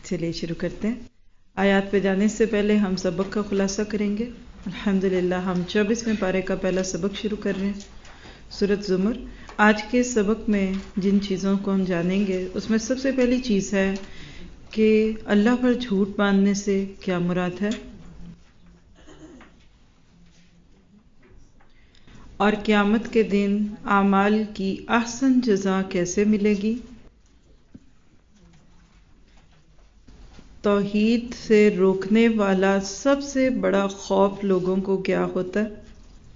چلیے شروع کرتے ہیں. آیات پہ جانے سے پہلے ہم سبق کا خلاصہ کریں گے. الحمدللہ ہم 24ویں پارے کا پہلا سبق شروع کر رہے ہیں، سورۃ زمر. آج کے سبق میں جن چیزوں کو ہم جانیں گے اس میں سب سے پہلی چیز ہے کہ اللہ پر جھوٹ باندھنے سے کیا مراد ہے، اور قیامت کے دن اعمال کی احسن جزا کیسے ملے گی. توحید سے روکنے والا سب سے بڑا خوف لوگوں کو کیا ہوتا ہے؟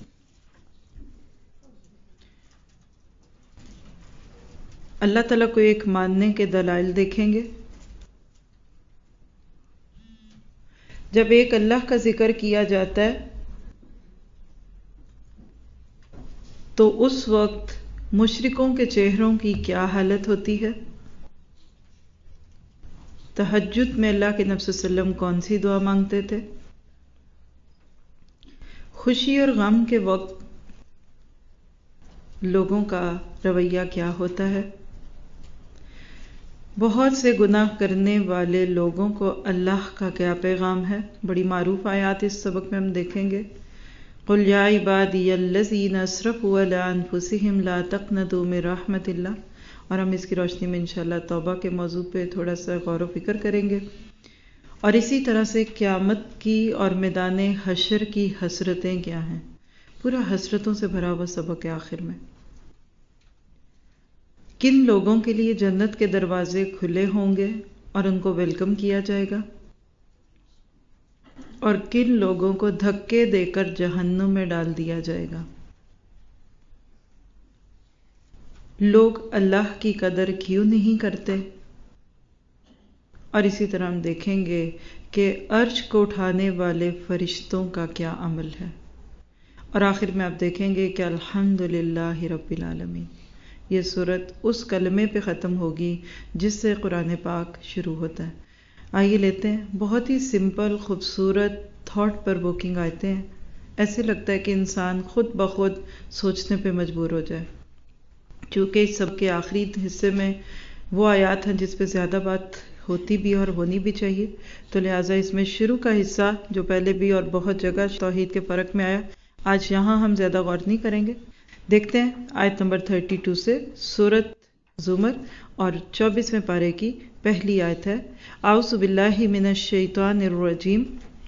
اللہ تعالیٰ کو ایک ماننے کے دلائل دیکھیں گے. جب ایک اللہ کا ذکر کیا جاتا ہے تو اس وقت مشرکوں کے چہروں کی کیا حالت ہوتی ہے؟ تہجد میں اللہ کے نبی صلی اللہ علیہ وسلم کون سی دعا مانگتے تھے؟ خوشی اور غم کے وقت لوگوں کا رویہ کیا ہوتا ہے؟ بہت سے گناہ کرنے والے لوگوں کو اللہ کا کیا پیغام ہے؟ بڑی معروف آیات اس سبق میں ہم دیکھیں گے. قُلْ يَا عِبَادِيَ الَّذِينَ أَسْرَفُوا عَلَىٰ أَنفُسِهِمْ لَا تَقْنَطُوا مِن رَحْمَتِ اللَّهِ. اور ہم اس کی روشنی میں انشاءاللہ توبہ کے موضوع پہ تھوڑا سا غور و فکر کریں گے، اور اسی طرح سے قیامت کی اور میدان حشر کی حسرتیں کیا ہیں. پورا حسرتوں سے بھرا ہوا سبق ہے. آخر میں کن لوگوں کے لیے جنت کے دروازے کھلے ہوں گے اور ان کو ویلکم کیا جائے گا، اور کن لوگوں کو دھکے دے کر جہنم میں ڈال دیا جائے گا. لوگ اللہ کی قدر کیوں نہیں کرتے، اور اسی طرح ہم دیکھیں گے کہ عرش کو اٹھانے والے فرشتوں کا کیا عمل ہے. اور آخر میں آپ دیکھیں گے کہ الحمدللہ رب العالمین. یہ سورت اس کلمے پہ ختم ہوگی جس سے قرآن پاک شروع ہوتا ہے. آئیے لیتے ہیں بہت ہی سمپل خوبصورت تھاٹ پر ووکنگ آیتیں ہیں. ایسے لگتا ہے کہ انسان خود بخود سوچنے پہ مجبور ہو جائے، چونکہ اس سب کے آخری حصے میں وہ آیات ہیں جس پہ زیادہ بات ہوتی بھی اور ہونی بھی چاہیے. تو لہٰذا اس میں شروع کا حصہ جو پہلے بھی اور بہت جگہ توحید کے فرق میں آیا، آج یہاں ہم زیادہ غور نہیں کریں گے. دیکھتے ہیں آیت نمبر 32 سے سورۃ زمر اور 24ویں پارے کی پہلی آیت ہے. اعوذ باللہ من الشیطان الرجیم.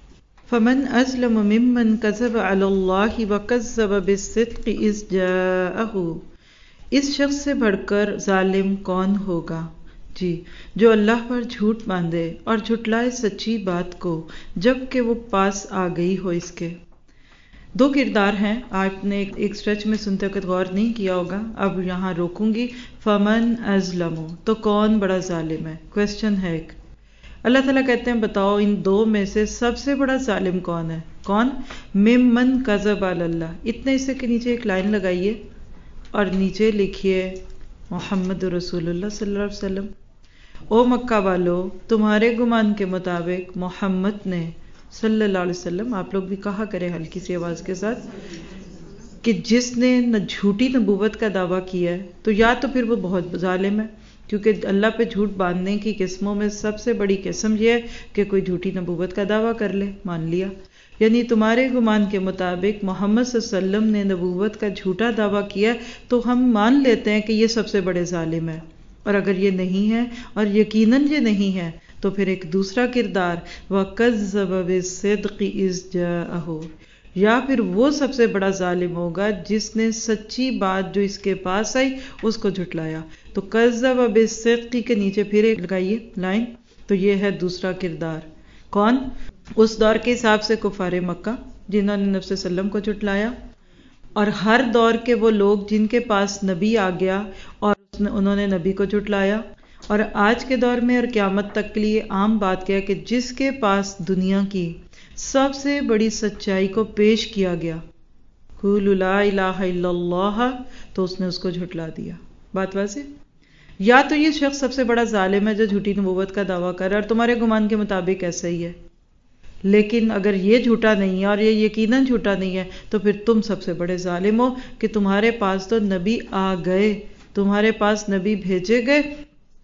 فمن ازلم ممن کذب علی اللہ وکذب بالصدق اذ جاءہ. اس شخص سے بڑھ کر ظالم کون ہوگا جی، جو اللہ پر جھوٹ باندھے اور جھٹلائے سچی بات کو جب کہ وہ پاس آ گئی ہو اس کے. دو کردار ہیں، آپ نے ایک سٹریچ میں سنتے وقت غور نہیں کیا ہوگا. اب یہاں روکوں گی. فمن ازلم، تو کون بڑا ظالم ہے؟ کویسچن ہے ایک. اللہ تعالیٰ کہتے ہیں بتاؤ ان دو میں سے سب سے بڑا ظالم کون ہے؟ کون؟ ممن کذب علی اللہ. اتنے حصے کے نیچے ایک لائن لگائیے اور نیچے لکھیے محمد رسول اللہ صلی اللہ علیہ وسلم. او مکہ والو، تمہارے گمان کے مطابق محمد نے صلی اللہ علیہ وسلم، آپ لوگ بھی کہا کریں ہلکی سی آواز کے ساتھ، کہ جس نے نہ جھوٹی نبوت کا دعویٰ کیا ہے تو یا تو پھر وہ بہت ظالم ہے، کیونکہ اللہ پہ جھوٹ باندھنے کی قسموں میں سب سے بڑی قسم یہ ہے کہ کوئی جھوٹی نبوت کا دعویٰ کر لے. مان لیا، یعنی تمہارے گمان کے مطابق محمد صلی اللہ علیہ وسلم نے نبوت کا جھوٹا دعویٰ کیا تو ہم مان لیتے ہیں کہ یہ سب سے بڑے ظالم ہے. اور اگر یہ نہیں ہے، اور یقیناً یہ نہیں ہے، تو پھر ایک دوسرا کردار وَكَذَّبَ بِالصِّدْقِ إِذْ جَاءَهُ، یا پھر وہ سب سے بڑا ظالم ہوگا جس نے سچی بات جو اس کے پاس آئی اس کو جھٹلایا. تو کذب بالصدق کے نیچے پھر ایک لگائیے لائن. تو یہ ہے دوسرا کردار. کون؟ اس دور کے حساب سے کفار مکہ جنہوں نے نبی صلی اللہ علیہ وسلم کو جھٹلایا، اور ہر دور کے وہ لوگ جن کے پاس نبی آ گیا اور انہوں نے نبی کو جھٹلایا. اور آج کے دور میں اور قیامت تک کے لیے عام بات کیا کہ جس کے پاس دنیا کی سب سے بڑی سچائی کو پیش کیا گیا، قُولُوا لَا إِلَٰهَ إِلَّا اللَّهُ، تو اس نے اس کو جھٹلا دیا. بات واضح؟ یا تو یہ شخص سب سے بڑا ظالم ہے جو جھوٹی نبوت کا دعویٰ کر رہا ہے اور تمہارے گمان کے مطابق ایسا ہی ہے، لیکن اگر یہ جھوٹا نہیں ہے اور یہ یقیناً جھوٹا نہیں ہے تو پھر تم سب سے بڑے ظالم ہو کہ تمہارے پاس تو نبی آ گئے، تمہارے پاس نبی بھیجے گئے،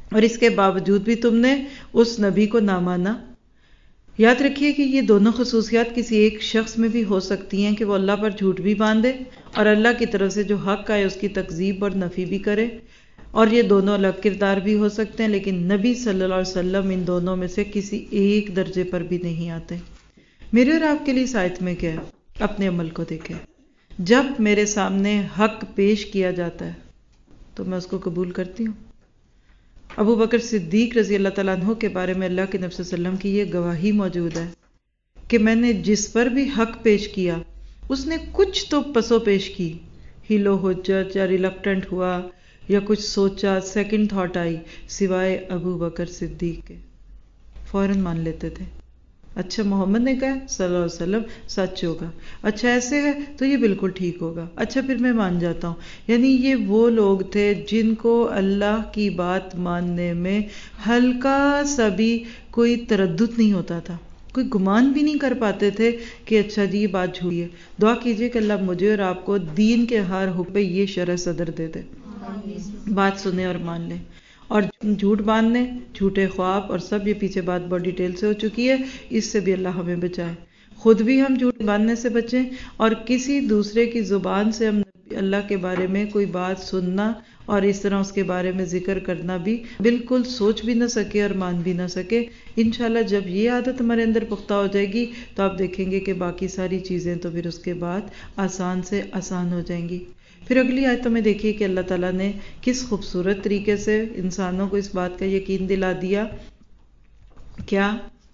اور اس کے باوجود بھی تم نے اس نبی کو نہ مانا۔ یاد رکھیے کہ یہ دونوں خصوصیات کسی ایک شخص میں بھی ہو سکتی ہیں کہ وہ اللہ پر جھوٹ بھی باندھے اور اللہ کی طرف سے جو حق آئے اس کی تکذیب اور نفی بھی کرے، اور یہ دونوں الگ کردار بھی ہو سکتے ہیں، لیکن نبی صلی اللہ علیہ وسلم ان دونوں میں سے کسی ایک درجے پر بھی نہیں آتے۔ میرے اور آپ کے لیے اس آیت میں کیا ہے؟ اپنے عمل کو دیکھیں۔ جب میرے سامنے حق پیش کیا جاتا ہے تو میں اس کو قبول کرتی ہوں۔ ابو بکر صدیق رضی اللہ تعالیٰ عنہ کے بارے میں اللہ کے نبی صلی اللہ علیہ وسلم کی یہ گواہی موجود ہے کہ میں نے جس پر بھی حق پیش کیا اس نے کچھ تو پسو پیش کی، ہیلو حجت یا ریلکٹنٹ ہوا یا کچھ سوچا، سیکنڈ تھاٹ آئی، سوائے ابو بکر صدیق کے فوراً مان لیتے تھے۔ اچھا محمد نے کہا صلی اللہ علیہ وسلم سچ ہوگا، اچھا ایسے ہے تو یہ بالکل ٹھیک ہوگا، اچھا پھر میں مان جاتا ہوں۔ یعنی یہ وہ لوگ تھے جن کو اللہ کی بات ماننے میں ہلکا سا بھی کوئی تردد نہیں ہوتا تھا، کوئی گمان بھی نہیں کر پاتے تھے کہ اچھا جی یہ بات جھوٹی ہے۔ دعا کیجئے کہ اللہ مجھے اور آپ کو دین کے ہر حکم پہ یہ شرح صدر دے دے، بات سنیں اور مان لیں، اور جھوٹ باندھنے، جھوٹے خواب اور سب، یہ پیچھے بات بڑی ڈیٹیل سے ہو چکی ہے، اس سے بھی اللہ ہمیں بچائے۔ خود بھی ہم جھوٹ باندھنے سے بچیں، اور کسی دوسرے کی زبان سے ہم اللہ کے بارے میں کوئی بات سننا اور اس طرح اس کے بارے میں ذکر کرنا بھی بالکل سوچ بھی نہ سکے اور مان بھی نہ سکے۔ انشاءاللہ جب یہ عادت ہمارے اندر پختہ ہو جائے گی تو آپ دیکھیں گے کہ باقی ساری چیزیں تو پھر اس کے بعد آسان سے آسان ہو جائیں گی۔ پھر اگلی آیتوں میں دیکھیے کہ اللہ تعالیٰ نے کس خوبصورت طریقے سے انسانوں کو اس بات کا یقین دلا دیا۔ کیا؟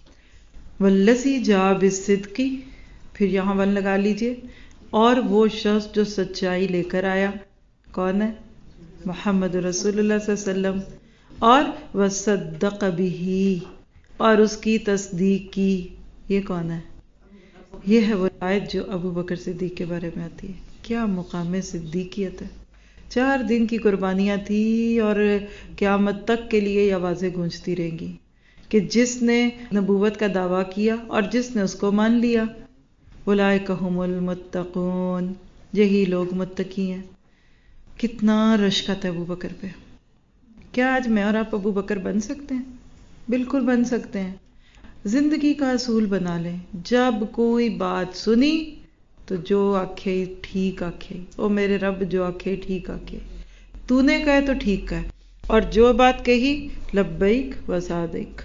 والذی جاء بالصدق، پھر یہاں ون لگا لیجئے، اور وہ شخص جو سچائی لے کر آیا، کون ہے؟ محمد رسول اللہ صلی اللہ علیہ وسلم، اور وصدق بہ، اور اس کی تصدیق کی۔ یہ کون ہے؟ یہ ہے وہ آیت جو ابو بکر صدیق کے بارے میں آتی ہے۔ کیا مقام صدیقیت ہے! 4 دن کی قربانیاں تھی اور قیامت تک کے لیے یہ آوازیں گونجتی رہیں گی کہ جس نے نبوت کا دعویٰ کیا اور جس نے اس کو مان لیا، اولئک ھم المتقون، یہی لوگ متقی ہیں۔ کتنا رشک ہے ابو بکر پہ! کیا آج میں اور آپ ابو بکر بن سکتے ہیں؟ بالکل بن سکتے ہیں۔ زندگی کا اصول بنا لیں، جب کوئی بات سنی تو جو آکھے ٹھیک آکھے، او میرے رب جو آکھے ٹھیک آکھے، تو نے کہے تو ٹھیک کہے، اور جو بات کہی لبیک و صادق۔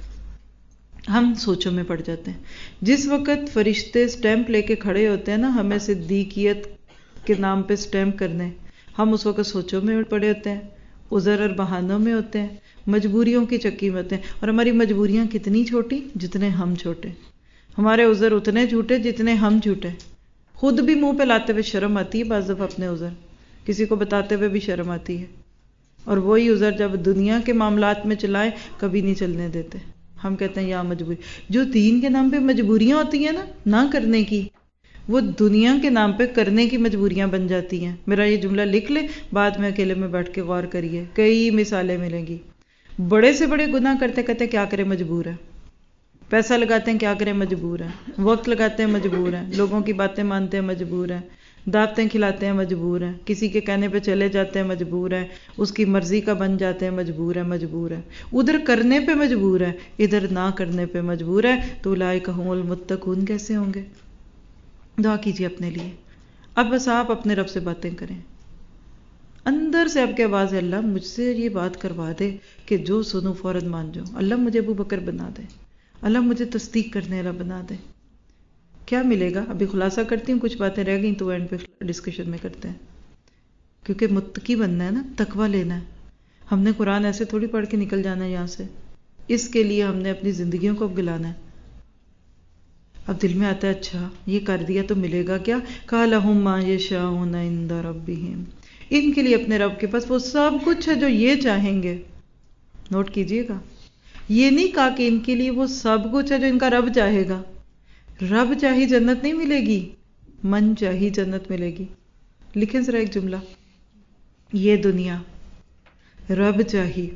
ہم سوچوں میں پڑ جاتے ہیں۔ جس وقت فرشتے سٹیمپ لے کے کھڑے ہوتے ہیں نا ہمیں صدیقیت کے نام پہ سٹیمپ کرنے، ہم اس وقت سوچوں میں پڑے ہوتے ہیں، عذر اور بہانوں میں ہوتے ہیں، مجبوریوں کی چکی میں ہوتے ہیں، اور ہماری مجبوریاں کتنی چھوٹی جتنے ہم چھوٹے، ہمارے عذر اتنے جھوٹے جتنے ہم جھوٹے۔ خود بھی منہ پہ لاتے ہوئے شرم آتی ہے بعض دفعہ اپنے عذر، کسی کو بتاتے ہوئے بھی شرم آتی ہے، اور وہی عذر جب دنیا کے معاملات میں چلائیں کبھی نہیں چلنے دیتے۔ ہم کہتے ہیں یا مجبوری، جو دین کے نام پہ مجبوریاں ہوتی ہیں نا نہ کرنے کی، وہ دنیا کے نام پہ کرنے کی مجبوریاں بن جاتی ہیں۔ میرا یہ جملہ لکھ لیں، بعد میں اکیلے میں بیٹھ کے غور کریے، کئی مثالیں ملیں گی۔ بڑے سے بڑے گناہ کرتے کہتے کیا کرے مجبور ہے، پیسہ لگاتے ہیں کیا کریں مجبور ہیں، وقت لگاتے ہیں مجبور ہیں، لوگوں کی باتیں مانتے ہیں مجبور ہیں، دعوتیں کھلاتے ہیں مجبور ہیں، کسی کے کہنے پہ چلے جاتے ہیں مجبور ہیں، اس کی مرضی کا بن جاتے ہیں مجبور ہیں، مجبور ہیں، ادھر کرنے پہ مجبور ہے ادھر نہ کرنے پہ مجبور ہے، تو اولئک ھم المتقون کیسے ہوں گے؟ دعا کیجیے اپنے لیے۔ اب بس آپ اپنے رب سے باتیں کریں، اندر سے آپ کے آواز ہے اللہ مجھ سے یہ بات کروا دے کہ جو سنوں فوراً مان جاؤں، اللہ مجھے ابو بکر بنا دے، اللہ مجھے تصدیق کرنے والا بنا دے۔ کیا ملے گا؟ ابھی خلاصہ کرتی ہوں، کچھ باتیں رہ گئیں تو اینڈ پہ ڈسکشن میں کرتے ہیں، کیونکہ متقی بننا ہے نا، تقوی لینا ہے۔ ہم نے قرآن ایسے تھوڑی پڑھ کے نکل جانا ہے یہاں سے، اس کے لیے ہم نے اپنی زندگیوں کو اب گلانا ہے۔ اب دل میں آتا ہے اچھا یہ کر دیا تو ملے گا کیا؟ قَالَ لَهُم مَا يَشَاءُونَ عِندَ رَبِّهِمْ، ان کے لیے اپنے رب کے پاس وہ سب کچھ ہے جو یہ چاہیں گے۔ نوٹ کیجئے گا، یہ نہیں کہا کہ ان کے لیے وہ سب کچھ ہے جو ان کا رب چاہے گا۔ رب چاہی جنت نہیں ملے گی، من چاہی جنت ملے گی۔ لکھیں ذرا ایک جملہ، یہ دنیا رب چاہی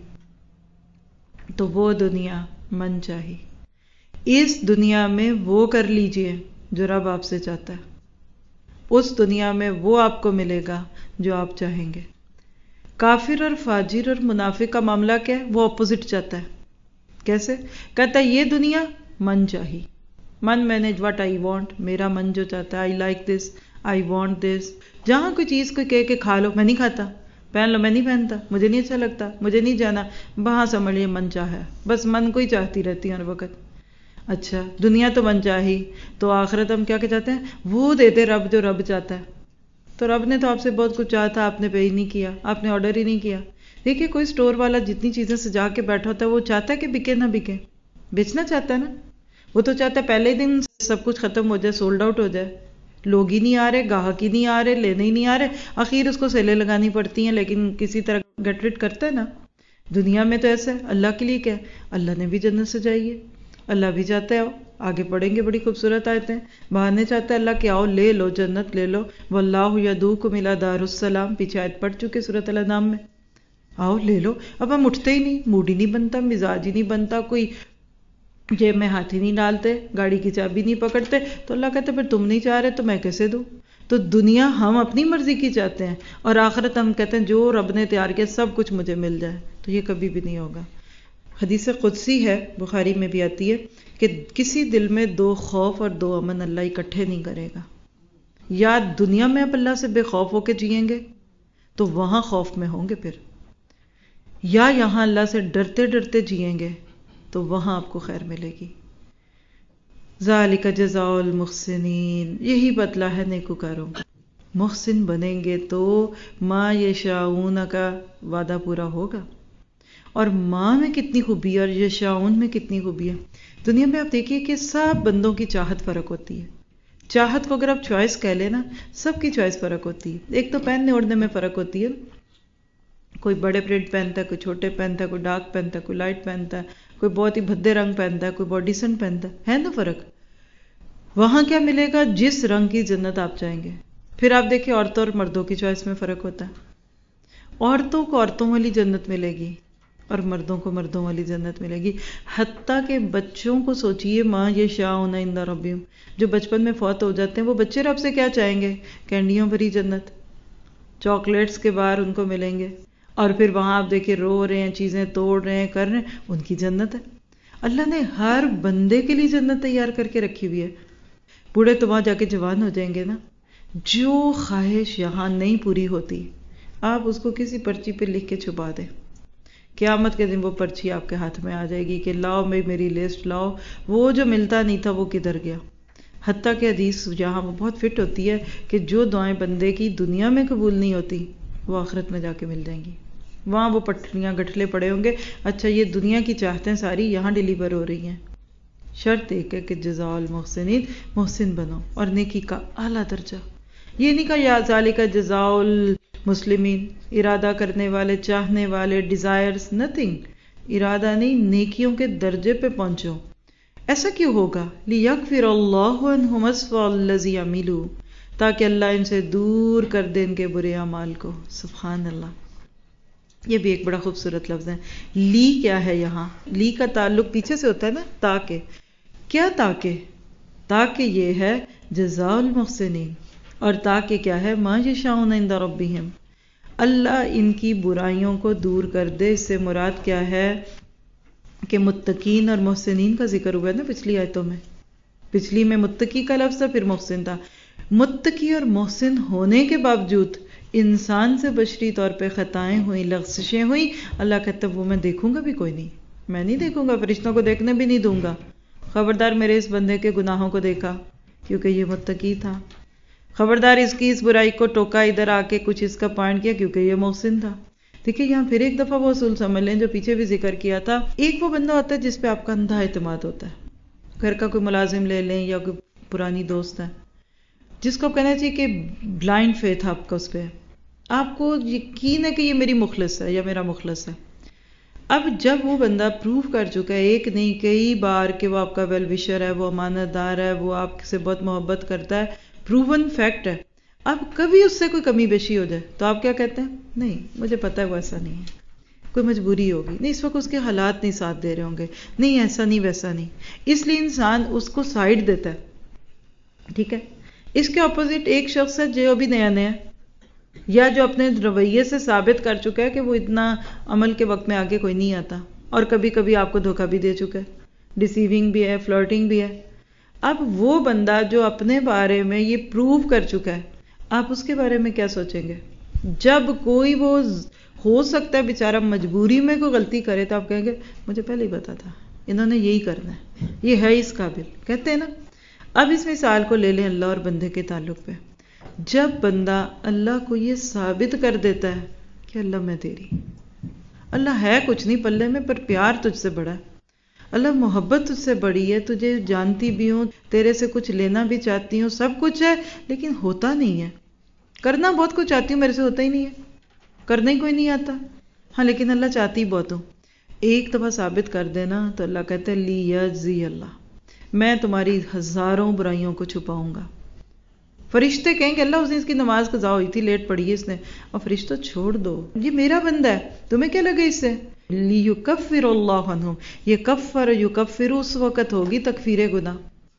تو وہ دنیا من چاہی۔ اس دنیا میں وہ کر لیجئے جو رب آپ سے چاہتا ہے، اس دنیا میں وہ آپ کو ملے گا جو آپ چاہیں گے۔ کافر اور فاجر اور منافق کا معاملہ کیا ہے؟ وہ اپوزٹ چاہتا ہے. کیسے؟ کہتا ہے یہ دنیا من چاہی، من مینج وٹ آئی وانٹ، میرا من جو چاہتا ہے، I like this, I want this. جہاں کوئی چیز کوئی کہے کہ کھا لو، میں نہیں کھاتا، پہن لو، میں نہیں پہنتا، مجھے نہیں اچھا لگتا، مجھے نہیں جانا، وہاں سمجھ لیے من چاہا ہے، بس من کو ہی چاہتی رہتی ہے ہر وقت. اچھا دنیا تو من چاہی، تو آخرت ہم کیا چاہتے ہیں؟ وہ دیتے رب جو رب چاہتا ہے. تو رب نے تو آپ سے بہت کچھ چاہا تھا، آپ نے پے ہی نہیں کیا، آپ نے آرڈر ہی نہیں کیا. دیکھیے کوئی سٹور والا جتنی چیزیں سجا کے بیٹھا ہوتا ہے وہ چاہتا ہے کہ بکے نہ بکے، بیچنا چاہتا ہے نا. وہ تو چاہتا ہے پہلے دن سب کچھ ختم ہو جائے، سولڈ آؤٹ ہو جائے، لوگ ہی نہیں آ رہے، گاہک ہی نہیں آ رہے، لینے ہی نہیں آ رہے، آخر اس کو سیلیں لگانی پڑتی ہیں، لیکن کسی طرح گٹ رٹ کرتا ہے نا. دنیا میں تو ایسا ہے. اللہ کے لیے کیا ہے؟ اللہ نے بھی جنت سجائی ہے، اللہ بھی چاہتا ہے آؤ. آگے پڑھیں گے، بڑی خوبصورت آیتیں. بہانے چاہتا ہے اللہ کہ آؤ لے لو، جنت لے لو. واللہ یدعوکم الی دار السلام، پیچھے آیت پڑھ چکے سورۃ الانعام میں. آؤ لے لو. اب ہم اٹھتے ہی نہیں، موڈ ہی نہیں بنتا، مزاج ہی نہیں بنتا، کوئی جیب میں ہاتھ ہی نہیں ڈالتے، گاڑی کی چابی نہیں پکڑتے. تو اللہ کہتے پھر تم نہیں چاہ رہے تو میں کیسے دوں؟ تو دنیا ہم اپنی مرضی کی چاہتے ہیں، اور آخرت ہم کہتے ہیں جو رب نے تیار کیا سب کچھ مجھے مل جائے. تو یہ کبھی بھی نہیں ہوگا. حدیث قدسی ہے، بخاری میں بھی آتی ہے کہ کسی دل میں دو خوف اور دو امن اللہ اکٹھے نہیں کرے گا. یا دنیا میں آپ اللہ سے بے خوف ہو کے جئیں گے تو وہاں خوف میں ہوں گے پھر، یا یہاں اللہ سے ڈرتے ڈرتے جئیں گے تو وہاں آپ کو خیر ملے گی. ذالک جزاء المحسنین، یہی بدلہ ہے نیکوکاروں کا. محسن بنیں گے تو ما یشاؤون کا وعدہ پورا ہوگا. اور ماں میں کتنی خوبی ہے اور یشاؤن میں کتنی خوبی ہے. دنیا میں آپ دیکھیے کہ سب بندوں کی چاہت فرق ہوتی ہے. چاہت کو اگر آپ چوائس کہہ لیں نا، سب کی چوائس فرق ہوتی ہے. ایک تو پہننے اوڑھنے میں فرق ہوتی ہے، کوئی بڑے پرنٹ پہنتا ہے، کوئی چھوٹے پہنتا ہے، کوئی ڈارک پہنتا ہے، کوئی لائٹ پہنتا ہے، کوئی بہت ہی بھدے رنگ پہنتا ہے، کوئی بہت ڈیسنٹ پہنتا ہے نا فرق. وہاں کیا ملے گا؟ جس رنگ کی جنت آپ چاہیں گے. پھر آپ دیکھیں عورتوں اور مردوں کی چوائس میں فرق ہوتا ہے. عورتوں کو عورتوں والی جنت ملے گی اور مردوں کو مردوں والی جنت ملے گی. حتیٰ کہ بچوں کو سوچئے، ماں یشاؤون عند ربہم، جو بچپن میں فوت ہو جاتے ہیں وہ بچے رب سے کیا چاہیں گے؟ کینڈیوں بھری جنت، چاکلیٹس کے بار ان کو ملیں گے. اور پھر وہاں آپ دیکھیں رو رہے ہیں، چیزیں توڑ رہے ہیں، کر رہے ہیں، ان کی جنت ہے. اللہ نے ہر بندے کے لیے جنت تیار کر کے رکھی ہوئی ہے. بوڑھے تو وہاں جا کے جوان ہو جائیں گے نا. جو خواہش یہاں نہیں پوری ہوتی آپ اس کو کسی پرچی پہ لکھ کے چھپا دیں، قیامت کے دن وہ پرچی آپ کے ہاتھ میں آ جائے گی کہ لاؤ میری لسٹ لاؤ، وہ جو ملتا نہیں تھا وہ کدھر گیا. حتیٰ کہ حدیث یہاں وہ بہت فٹ ہوتی ہے کہ جو دعائیں بندے کی دنیا میں قبول نہیں ہوتی وہ آخرت میں جا کے مل جائیں گی. وہاں وہ پٹریاں گٹھلے پڑے ہوں گے، اچھا یہ دنیا کی چاہتیں ساری یہاں ڈیلیور ہو رہی ہیں. شرط ایک ہے کہ جزاء المحسنین، محسن بنو اور نیکی کا اعلیٰ درجہ. یہ نہیں کہا یا ذالک جزاء المسلمین، ارادہ کرنے والے، چاہنے والے، ڈیزائرز، نتھنگ. ارادہ نہیں، نیکیوں کے درجے پہ پہنچو. ایسا کیوں ہوگا؟ لیغفر اللہ عنہم اسوأ الذی عملوا، تاکہ اللہ ان سے دور کر دے ان کے برے اعمال کو. سبحان اللہ. یہ بھی ایک بڑا خوبصورت لفظ ہے. لی کیا ہے یہاں؟ لی کا تعلق پیچھے سے ہوتا ہے نا، تاکہ. کیا تاکہ؟ تاکہ یہ ہے جزاء المحسنین، اور تاکہ کیا ہے؟ ما یشاؤون عند ربہم، اللہ ان کی برائیوں کو دور کر دے. اس سے مراد کیا ہے کہ متقین اور محسنین کا ذکر ہوا ہے نا پچھلی آیتوں میں. پچھلی میں متقی کا لفظ تھا، پھر محسن تھا. متقی اور محسن ہونے کے باوجود انسان سے بشری طور پہ خطائیں ہوئیں، لغزشیں ہوئیں، اللہ کہتا ہے وہ میں دیکھوں گا بھی کوئی نہیں، میں نہیں دیکھوں گا، فرشتوں کو دیکھنے بھی نہیں دوں گا. خبردار میرے اس بندے کے گناہوں کو دیکھا کیونکہ یہ متقی تھا، خبردار اس کی اس برائی کو ٹوکا ادھر آ کے کچھ اس کا پوائنٹ کیا کیونکہ یہ محسن تھا. دیکھیں یہاں پھر ایک دفعہ وہ اصول سمجھ لیں جو پیچھے بھی ذکر کیا تھا. ایک وہ بندہ ہوتا ہے جس پہ آپ کا اندھا اعتماد ہوتا ہے، گھر کا کوئی ملازم لے لیں یا کوئی پرانی دوست ہے جس کو کہنا چاہیے کہ بلائنڈ فیتھ آپ کا اس پہ، آپ کو یقین ہے کہ یہ میری مخلص ہے یا میرا مخلص ہے. اب جب وہ بندہ پروف کر چکا ہے ایک نہیں کئی بار کہ وہ آپ کا ویل وشر ہے، وہ امانت دار ہے، وہ آپ سے بہت محبت کرتا ہے، پروون فیکٹ ہے. اب کبھی اس سے کوئی کمی بیشی ہو جائے تو آپ کیا کہتے ہیں؟ نہیں مجھے پتا ہے وہ ایسا نہیں ہے، کوئی مجبوری ہوگی، نہیں اس وقت اس کے حالات نہیں ساتھ دے رہے ہوں گے، نہیں ایسا نہیں ویسا نہیں. اس لیے انسان اس کو سائڈ دیتا ہے. ٹھیک ہے. اس کے اپوزٹ ایک شخص ہے جو ابھی نیا نیا یا جو اپنے رویے سے ثابت کر چکا ہے کہ وہ اتنا عمل کے وقت میں آگے کوئی نہیں آتا، اور کبھی کبھی آپ کو دھوکہ بھی دے چکا ہے، ڈیسیونگ بھی ہے، فلرٹنگ بھی ہے. اب وہ بندہ جو اپنے بارے میں یہ پروو کر چکا ہے، آپ اس کے بارے میں کیا سوچیں گے؟ جب کوئی وہ ہو سکتا ہے بیچارہ مجبوری میں کوئی غلطی کرے تو آپ کہیں گے مجھے پہلے ہی پتا تھا انہوں نے یہی کرنا ہے، یہ ہے اس قابل، کہتے ہیں نا. اب اس مثال کو لے لیں اللہ اور بندے کے تعلق پہ. جب بندہ اللہ کو یہ ثابت کر دیتا ہے کہ اللہ میں تیری، اللہ ہے کچھ نہیں پلے میں پر پیار تجھ سے بڑا ہے، اللہ محبت تجھ سے بڑی ہے، تجھے جانتی بھی ہوں، تیرے سے کچھ لینا بھی چاہتی ہوں، سب کچھ ہے لیکن ہوتا نہیں ہے، کرنا بہت کچھ چاہتی ہوں میرے سے ہوتا ہی نہیں ہے، کرنا ہی کوئی نہیں آتا، ہاں لیکن اللہ چاہتی بہت ہوں. ایک دفعہ ثابت کر دینا تو اللہ کہتے ہیں لیجزی اللہ، میں تمہاری ہزاروں برائیوں کو چھپاؤں گا. فرشتے کہیں کہ اللہ اس دن اس کی نماز قضا ہوئی تھی، لیٹ پڑی ہے اس نے، اور فرشتوں چھوڑ دو، یہ میرا بندہ ہے، تمہیں کیا لگے اس سے؟ لیکفر اللہ عنہم، یہ کفر یکفر اس وقت ہوگی تکفیر گناہ،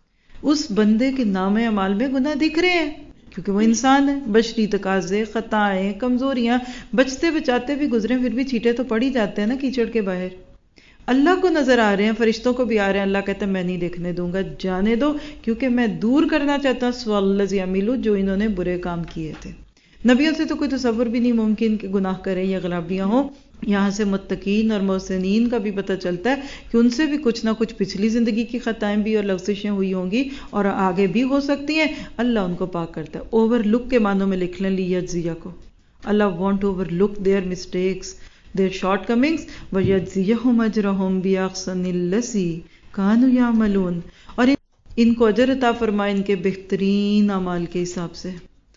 اس بندے کے نام اعمال میں گناہ دکھ رہے ہیں کیونکہ وہ انسان ہے، بشری تقاضے، خطائیں، کمزوریاں، بچتے بچاتے بھی گزرے پھر بھی چھیٹے تو پڑ ہی جاتے ہیں نا کیچڑ کے باہر. اللہ کو نظر آ رہے ہیں، فرشتوں کو بھی آ رہے ہیں، اللہ کہتا ہے میں نہیں دیکھنے دوں گا، جانے دو، کیونکہ میں دور کرنا چاہتا ہوں سوالذی عملوا، جو انہوں نے برے کام کیے تھے. نبیوں سے تو کوئی تصور بھی نہیں ممکن کہ گناہ کریں یا خرابیاں ہوں. یہاں سے متقین اور محسنین کا بھی پتہ چلتا ہے کہ ان سے بھی کچھ نہ کچھ پچھلی زندگی کی خطائیں بھی اور لغزشیں ہوئی ہوں گی اور آگے بھی ہو سکتی ہیں. اللہ ان کو پاک کرتا ہے. اوور لک کے معنوں میں لکھ لیں لیجزیہ کو، اللہ want to overlook their mistakes, their shortcomings وَيَجْزِيَهُمْ أَجْرَهُمْ بِأَحْسَنِ الَّذِي كَانُوا يَعْمَلُونَ، اور ان کو اجر عطا فرمائے ان کے بہترین اعمال کے حساب سے.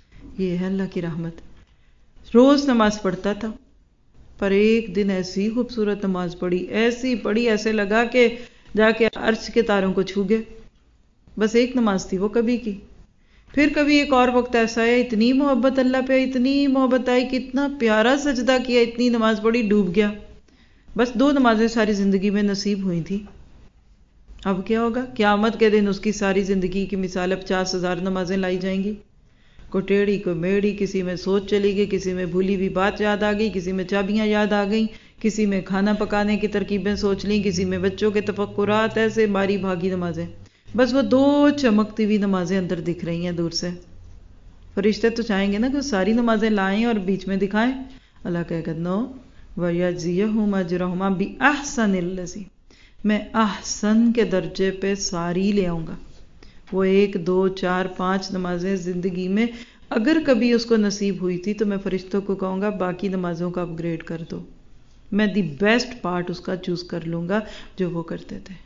یہ ہے اللہ کی رحمت. روز نماز پڑھتا تھا پر ایک دن ایسی خوبصورت نماز پڑھی، ایسی پڑھی ایسے لگا کہ جا کے عرش کے تاروں کو چھو گئے. بس ایک نماز تھی وہ کبھی کی. پھر کبھی ایک اور وقت ایسا ہے، اتنی محبت اللہ پہ، اتنی محبت آئی کہ اتنا پیارا سجدہ کیا، اتنی نماز پڑھی ڈوب گیا. بس 2 نمازیں ساری زندگی میں نصیب ہوئی تھی. اب کیا ہوگا؟ قیامت کے دن اس کی ساری زندگی کی مثال 50,000 نمازیں لائی جائیں گی، کوئی ٹیڑھی کوئی میڑھی، کسی میں سوچ چلی گئی، کسی میں بھولی ہوئی بات یاد آ گئی، کسی میں چابیاں یاد آ گئیں، کسی میں کھانا پکانے کی ترکیبیں سوچ لیں، کسی میں بچوں کے تفکرات، ایسے باری بھاگی نمازیں. بس وہ 2 چمکتی ہوئی نمازیں اندر دکھ رہی ہیں دور سے. فرشتے تو چاہیں گے نا کہ ساری نمازیں لائیں اور بیچ میں دکھائیں. اللہ کہے گا نو وَيَجْزِيَهُمْ أَجْرَهُمْ بِأَحْسَنِ الَّذِي، میں احسن کے درجے پہ ساری لے آؤں گا. وہ 1 2 4 5 نمازیں زندگی میں اگر کبھی اس کو نصیب ہوئی تھی تو میں فرشتوں کو کہوں گا باقی نمازوں کا اپ گریڈ کر دو، میں دی بیسٹ پارٹ اس کا چوز کر لوں گا جو وہ کرتے تھے.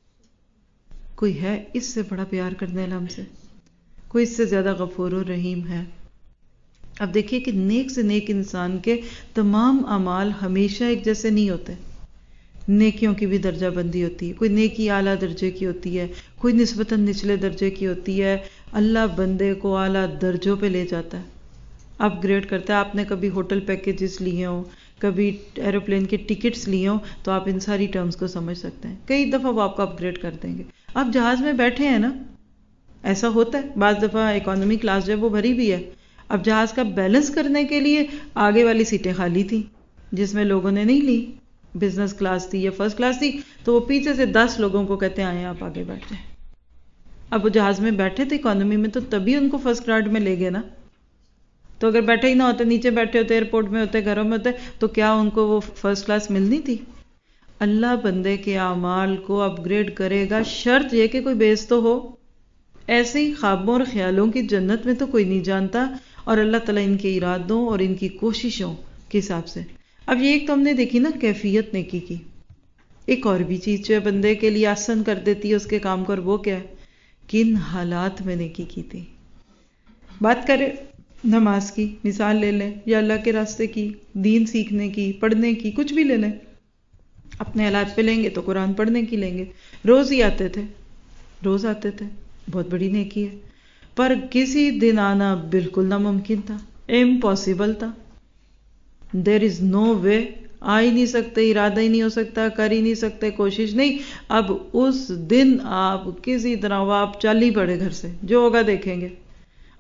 کوئی ہے اس سے بڑا پیار کرنے والا ہم سے؟ کوئی اس سے زیادہ غفور و رحیم ہے؟ اب دیکھیے کہ نیک سے نیک انسان کے تمام اعمال ہمیشہ ایک جیسے نہیں ہوتے. نیکیوں کی بھی درجہ بندی ہوتی ہے، کوئی نیکی اعلیٰ درجے کی ہوتی ہے، کوئی نسبتاً نچلے درجے کی ہوتی ہے. اللہ بندے کو اعلیٰ درجوں پہ لے جاتا ہے، اپ گریڈ کرتا ہے. آپ نے کبھی ہوٹل پیکیجز لیے ہوں، کبھی ایروپلین کے ٹکٹس لیے ہوں تو آپ ان ساری ٹرمز کو سمجھ سکتے ہیں. کئی دفعہ وہ آپ کو اپ گریڈ کر دیں گے. آپ جہاز میں بیٹھے ہیں نا، ایسا ہوتا ہے بعض دفعہ اکانومی کلاس جو وہ بھری بھی ہے. اب جہاز کا بیلنس کرنے کے لیے آگے والی سیٹیں خالی تھیں جس میں لوگوں نے نہیں لی، بزنس کلاس تھی یا فرسٹ کلاس تھی، تو وہ پیچھے سے 10 لوگوں کو کہتے ہیں آئیں آپ آگے بیٹھ جائیں. اب وہ جہاز میں بیٹھے تھے اکانومی میں تو تبھی ان کو فرسٹ کلاس میں لے گئے نا. تو اگر بیٹھے ہی نہ ہوتے، نیچے بیٹھے ہوتے، ایئرپورٹ میں ہوتے، گھروں میں ہوتے، تو کیا ان کو وہ فرسٹ کلاس ملنی تھی؟ اللہ بندے کے اعمال کو اپ گریڈ کرے گا، شرط یہ کہ کوئی بیس تو ہو. ایسے ہی خوابوں اور خیالوں کی جنت میں تو کوئی نہیں جانتا، اور اللہ تعالیٰ ان کے ارادوں اور ان کی کوششوں کے حساب سے. اب یہ ایک تو ہم نے دیکھی نا کیفیت نیکی کی. ایک اور بھی چیز جو ہے بندے کے لیے آسان کر دیتی ہے اس کے کام کو، اور وہ کیا ہے؟ کن حالات میں نیکی کی تھی. بات کریں نماز کی، مثال لے لیں، یا اللہ کے راستے کی، دین سیکھنے کی، پڑھنے کی، کچھ بھی لے لیں. اپنے حالات پہ لیں گے تو قرآن پڑھنے کی لیں گے. روز ہی آتے تھے، روز آتے تھے، بہت بڑی نیکی ہے. پر کسی دن آنا بالکل ناممکن تھا، امپاسبل تھا. دیر از نو وے، آ ہی نہیں سکتے، ارادہ ہی نہیں ہو سکتا، کر ہی نہیں سکتے، کوشش نہیں. اب اس دن آپ کسی طرح آپ چل ہی پڑے گھر سے، جو ہوگا دیکھیں گے.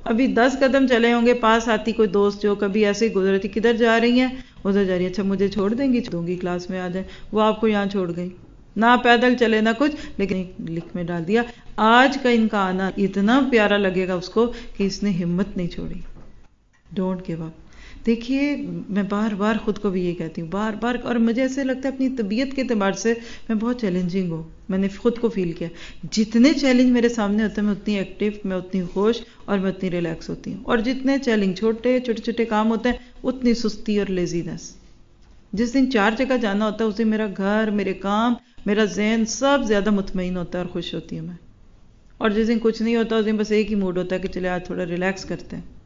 ابھی 10 قدم چلے ہوں گے، پاس آتی کوئی دوست جو کبھی ایسے ہی گزر تھی، کدھر جا رہی ہیں؟ ادھر جا رہی ہے، اچھا مجھے چھوڑ دیں گی؟ دوں گی، کلاس میں آ جائیں، وہ آپ کو یہاں چھوڑ گئی، نہ پیدل چلے نہ کچھ، لیکن لکھ میں ڈال دیا۔ آج کا ان کا آنا اتنا پیارا لگے گا اس کو کہ اس نے ہمت نہیں چھوڑی۔ Don't give up. دیکھیے میں بار بار خود کو بھی یہ کہتی ہوں، بار بار، اور مجھے ایسے لگتا ہے اپنی طبیعت کے اعتبار سے میں بہت چیلنجنگ ہوں، میں نے خود کو فیل کیا، جتنے چیلنج میرے سامنے ہوتے ہیں میں اتنی ایکٹیو، میں اتنی خوش اور میں اتنی ریلیکس ہوتی ہوں، اور جتنے چیلنج چھوٹے چھوٹے کام ہوتے ہیں اتنی سستی اور لیزینس۔ جس دن 4 جگہ جانا ہوتا ہے اس دن میرا گھر، میرے کام، میرا ذہن سب زیادہ مطمئن ہوتا ہے اور خوش ہوتی ہوں میں، اور جس دن کچھ نہیں ہوتا اس دن بس ایک ہی موڈ ہوتا ہے کہ چلے آج تھوڑا ریلیکس کرتے ہیں۔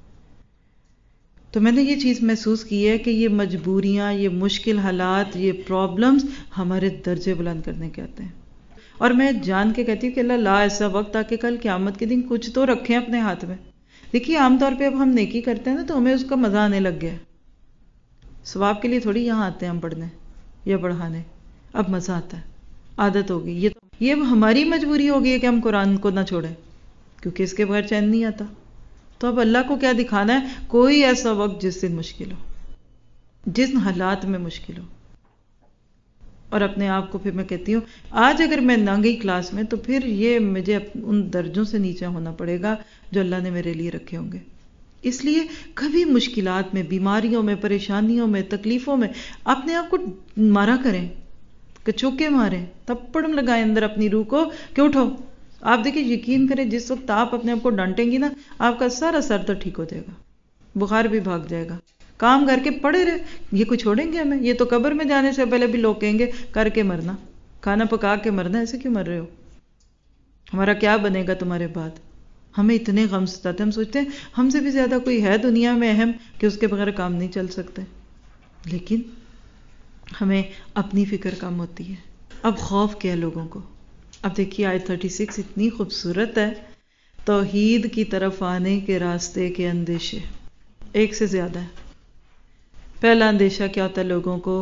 تو میں نے یہ چیز محسوس کی ہے کہ یہ مجبوریاں، یہ مشکل حالات، یہ پرابلمز ہمارے درجے بلند کرنے کے آتے ہیں، اور میں جان کے کہتی ہوں کہ اللہ لا ایسا وقت تاکہ کل قیامت کے دن کچھ تو رکھیں اپنے ہاتھ میں۔ دیکھیے عام طور پہ اب ہم نیکی کرتے ہیں نا تو ہمیں اس کا مزہ آنے لگ گیا، ثواب کے لیے تھوڑی یہاں آتے ہیں ہم پڑھنے یا پڑھانے، اب مزہ آتا ہے، عادت ہو گئی، یہ ہماری مجبوری ہو گئی ہے کہ ہم قرآن کو نہ چھوڑیں، کیونکہ اس کے بغیر چین نہیں آتا۔ تو اب اللہ کو کیا دکھانا ہے؟ کوئی ایسا وقت جس دن مشکل ہو، جن حالات میں مشکل ہو، اور اپنے آپ کو پھر میں کہتی ہوں آج اگر میں نہ گئی کلاس میں تو پھر یہ مجھے ان درجوں سے نیچے ہونا پڑے گا جو اللہ نے میرے لیے رکھے ہوں گے۔ اس لیے کبھی مشکلات میں، بیماریوں میں، پریشانیوں میں، تکلیفوں میں اپنے آپ کو مارا کریں، کچوکے ماریں، تھپڑ لگائیں اندر اپنی روح کو کہ اٹھو۔ آپ دیکھیں یقین کریں جس وقت آپ اپنے آپ کو ڈانٹیں گی نا آپ کا سارا سر تو ٹھیک ہو جائے گا، بخار بھی بھاگ جائے گا، کام کر کے پڑے رہے، یہ کوئی چھوڑیں گے ہمیں؟ یہ تو قبر میں جانے سے پہلے بھی لوگ کہیں گے کر کے مرنا، کھانا پکا کے مرنا، ایسے کیوں مر رہے ہو؟ ہمارا کیا بنے گا تمہارے بعد؟ ہمیں اتنے غم ستاتے ہیں، ہم سوچتے ہیں ہم سے بھی زیادہ کوئی ہے دنیا میں اہم کہ اس کے بغیر کام نہیں چل سکتے، لیکن ہمیں اپنی فکر کم ہوتی ہے۔ اب خوف کیا لوگوں کو؟ اب دیکھیے آیت 36 اتنی خوبصورت ہے، توحید کی طرف آنے کے راستے کے اندیشے ایک سے زیادہ ہے۔ پہلا اندیشہ کیا ہوتا ہے لوگوں کو؟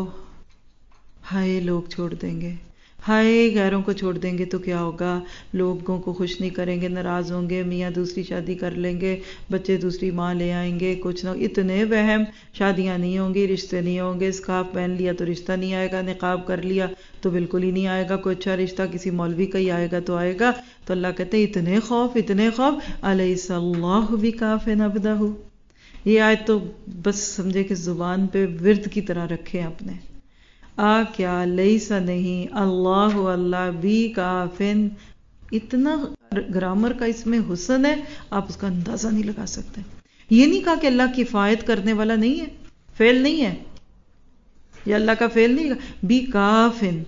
ہائے لوگ چھوڑ دیں گے، ہائے غیروں کو چھوڑ دیں گے تو کیا ہوگا، لوگوں کو خوش نہیں کریں گے، ناراض ہوں گے، میاں دوسری شادی کر لیں گے، بچے دوسری ماں لے آئیں گے، کچھ نہ، اتنے وہم، شادیاں نہیں ہوں گی، رشتے نہیں ہوں گے، اسکارف پہن لیا تو رشتہ نہیں آئے گا، نقاب کر لیا تو بالکل ہی نہیں آئے گا، کوئی اچھا رشتہ کسی مولوی کا ہی آئے گا تو آئے گا۔ تو اللہ کہتے ہیں اتنے خوف، اتنے خوف، الیس اللہ بکاف عبدہ۔ یہ آیت تو بس سمجھے کہ زبان پہ ورد کی طرح رکھیں اپنے، کیا لیسا نہیں، اللہ بھی کافن، اتنا گرامر کا اس میں حسن ہے آپ اس کا اندازہ نہیں لگا سکتے۔ یہ نہیں کہا کہ اللہ کفایت کرنے والا نہیں ہے، فعل نہیں ہے، یا اللہ کا فعل نہیں ہے، بھی کافن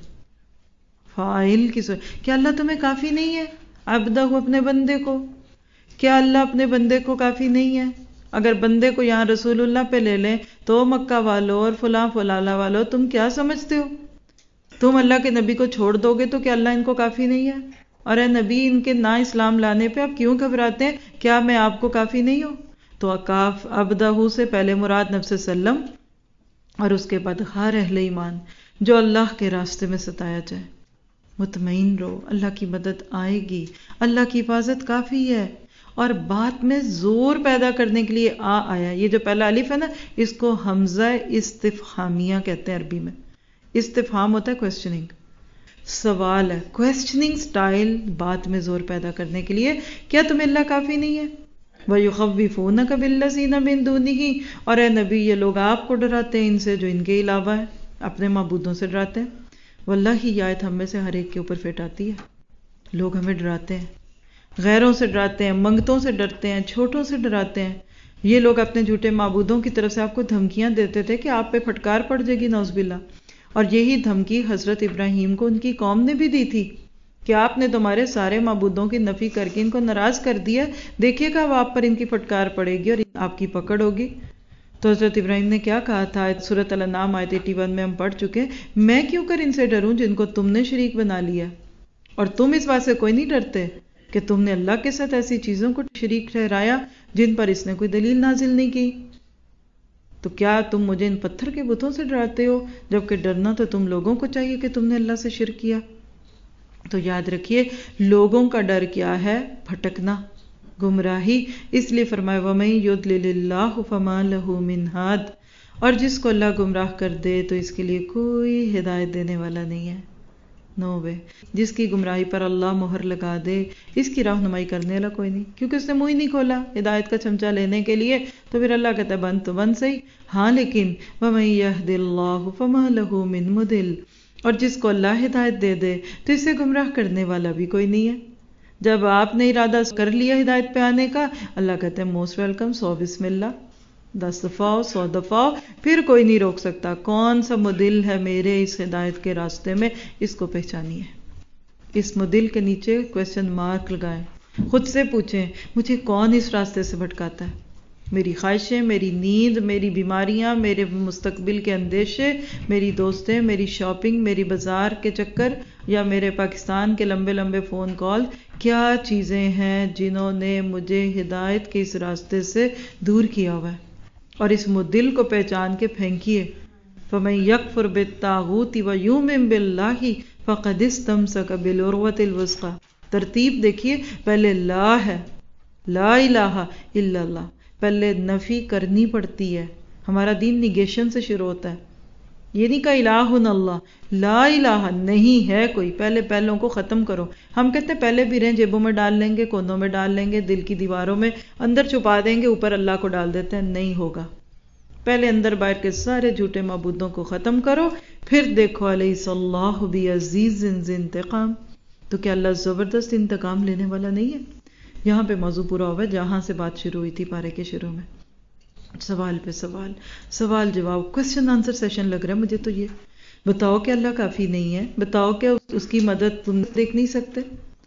فاعل کی صورت، کیا اللہ تمہیں کافی نہیں ہے؟ عبدہ اپنے بندے کو، کیا اللہ اپنے بندے کو کافی نہیں ہے؟ اگر بندے کو یہاں رسول اللہ پہ لے لیں تو مکہ والوں اور فلاں فلالہ والوں تم کیا سمجھتے ہو؟ تم اللہ کے نبی کو چھوڑ دو گے تو کیا اللہ ان کو کافی نہیں ہے؟ اور اے نبی ان کے نا اسلام لانے پہ آپ کیوں گھبراتے ہیں؟ کیا میں آپ کو کافی نہیں ہوں؟ تو اکاف عبدہ سے پہلے مراد نبی صلی اللہ علیہ وسلم اور اس کے بعد ہر اہل ایمان جو اللہ کے راستے میں ستایا جائے، مطمئن رہو اللہ کی مدد آئے گی، اللہ کی حفاظت کافی ہے۔ اور بات میں زور پیدا کرنے کے لیے آیا، یہ جو پہلا الف ہے نا اس کو حمزہ استفہامیہ کہتے ہیں عربی میں۔ استفہام ہوتا ہے کویسچننگ، سوال ہے، کویسچننگ سٹائل، بات میں زور پیدا کرنے کے لیے، کیا تمہیں اللہ کافی نہیں ہے؟ وَيُخَوِّفُونَكَ بِالَّذِينَ مِن دُونِهِ، اور اے نبی یہ لوگ آپ کو ڈراتے ہیں ان سے جو ان کے علاوہ ہے، اپنے معبودوں سے ڈراتے ہیں۔ واللہ یہ آیت ہم میں سے ہر ایک کے اوپر فٹ آتی ہے، لوگ ہمیں ڈراتے ہیں، غیروں سے ڈراتے ہیں، منگتوں سے ڈرتے ہیں، چھوٹوں سے ڈراتے ہیں۔ یہ لوگ اپنے جھوٹے معبودوں کی طرف سے آپ کو دھمکیاں دیتے تھے کہ آپ پہ پھٹکار پڑ جائے گی نعوذ باللہ، اور یہی دھمکی حضرت ابراہیم کو ان کی قوم نے بھی دی تھی کہ آپ نے تمہارے سارے معبودوں کی نفی کر کے ان کو ناراض کر دیا، دیکھیے گا اب آپ پر ان کی پھٹکار پڑے گی اور آپ کی پکڑ ہوگی۔ تو حضرت ابراہیم نے کیا کہا تھا؟ سورۃ الانعام آیت 81 میں ہم پڑھ چکے، میں کیوں کر ان سے ڈروں جن کو تم نے شریک بنا لیا، اور تم اس بات سے کوئی نہیں ڈرتے کہ تم نے اللہ کے ساتھ ایسی چیزوں کو شریک ٹھہرایا جن پر اس نے کوئی دلیل نازل نہیں کی، تو کیا تم مجھے ان پتھر کے بتوں سے ڈراتے ہو، جبکہ ڈرنا تو تم لوگوں کو چاہیے کہ تم نے اللہ سے شرک کیا۔ تو یاد رکھیے لوگوں کا ڈر کیا ہے؟ بھٹکنا، گمراہی، اس لیے فرمایا وَمَن يُضْلِلِ اللَّهُ فَمَا لَهُ مِنْ هَادٍ، اور جس کو اللہ گمراہ کر دے تو اس کے لیے کوئی ہدایت دینے والا نہیں ہے، نو وے۔ جس کی گمراہی پر اللہ مہر لگا دے، اس کی رہنمائی کرنے والا کوئی نہیں، کیونکہ اس نے منہ ہی نہیں کھولا ہدایت کا چمچہ لینے کے لیے، تو پھر اللہ کہتا ہے بند تو بند صحیح، ہاں لیکن وَمَن يَهْدِ اللَّهُ فَمَا لَهُ مِن مُضِلٍّ، اور جس کو اللہ ہدایت دے دے تو اسے گمراہ کرنے والا بھی کوئی نہیں ہے۔ جب آپ نے ارادہ کر لیا ہدایت پہ آنے کا، اللہ کہتے ہیں موسٹ ویلکم، 100 بسم اللہ، 10 دفعہ 100 دفعہ، پھر کوئی نہیں روک سکتا۔ کون سا مدل ہے میرے اس ہدایت کے راستے میں، اس کو پہچانیے۔ اس مدل کے نیچے کویسچن مارک لگائیں، خود سے پوچھیں مجھے کون اس راستے سے بھٹکاتا ہے؟ میری خواہشیں، میری نیند، میری بیماریاں، میرے مستقبل کے اندیشے، میری دوستیں، میری شاپنگ، میری بازار کے چکر، یا میرے پاکستان کے لمبے لمبے فون کال، کیا چیزیں ہیں جنہوں نے مجھے ہدایت کے اس راستے سے دور کیا ہوا ہے؟ اور اس مدل کو پہچان کے پھینکیے۔ فَمَن يَكْفُرْ بِالطَّاغُوتِ وَيُؤْمِن بِاللَّهِ فَقَدِ اسْتَمْسَكَ بِالْعُرْوَةِ الْوُثْقَىٰ۔ ترتیب دیکھیے، پہلے لا ہے، لا الہ الا اللہ، پہلے نفی کرنی پڑتی ہے۔ ہمارا دین نیگیشن سے شروع ہوتا ہے، یہ نہیں کہ الہ اللہ، لا الہ نہیں ہے کوئی، پہلے پہلوں کو ختم کرو۔ ہم کہتے ہیں پہلے بھی رہیں، جیبوں میں ڈال لیں گے، کونوں میں ڈال لیں گے، دل کی دیواروں میں اندر چھپا دیں گے، اوپر اللہ کو ڈال دیتے ہیں، نہیں ہوگا۔ پہلے اندر باہر کے سارے جھوٹے معبودوں کو ختم کرو، پھر دیکھو الیس اللہ بعزیز ذی انتقام، تو کیا اللہ زبردست انتقام لینے والا نہیں ہے؟ یہاں پہ موضوع پورا ہوا ہے جہاں سے بات شروع ہوئی تھی پارے کے شروع میں، سوال پہ سوال، سوال جواب، کوسچن آنسر سیشن لگ رہا ہے مجھے تو۔ یہ بتاؤ کہ اللہ کافی نہیں ہے، بتاؤ کہ اس کی مدد تم دیکھ نہیں سکتے۔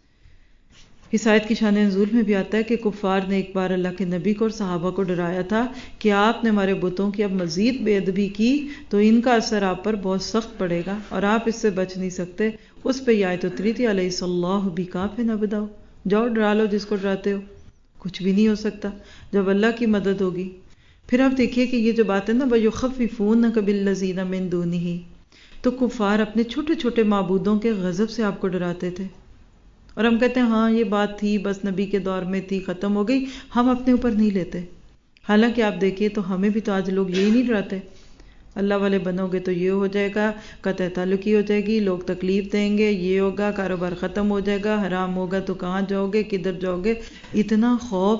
اس آیت کی شان نزول میں بھی آتا ہے کہ کفار نے ایک بار اللہ کے نبی کو اور صحابہ کو ڈرایا تھا کہ آپ نے ہمارے بتوں کی اب مزید بے ادبی کی تو ان کا اثر آپ پر بہت سخت پڑے گا اور آپ اس سے بچ نہیں سکتے۔ اس پہ یہ آیت اتری تھی الیس اللہ بکاف عبدہ، جاؤ ڈرا لو جس کو ڈراتے ہو، کچھ بھی نہیں ہو سکتا جب اللہ کی مدد ہوگی۔ پھر آپ دیکھیے کہ یہ جو بات ہے نا وَيُخَفِّفُونَكَ بِالَّذِينَ مِن دُونِهِ، تو کفار اپنے چھوٹے چھوٹے معبودوں کے غضب سے آپ کو ڈراتے تھے، اور ہم کہتے ہیں ہاں یہ بات تھی بس نبی کے دور میں تھی، ختم ہو گئی، ہم اپنے اوپر نہیں لیتے۔ حالانکہ آپ دیکھیے تو ہمیں بھی تو آج لوگ یہی نہیں ڈراتے، اللہ والے بنو گے تو یہ ہو جائے گا، قطع تعلقی ہو جائے گی، لوگ تکلیف دیں گے، یہ ہوگا، کاروبار ختم ہو جائے گا، حرام ہوگا تو کہاں جاؤ گے، کدھر جاؤ گے، اتنا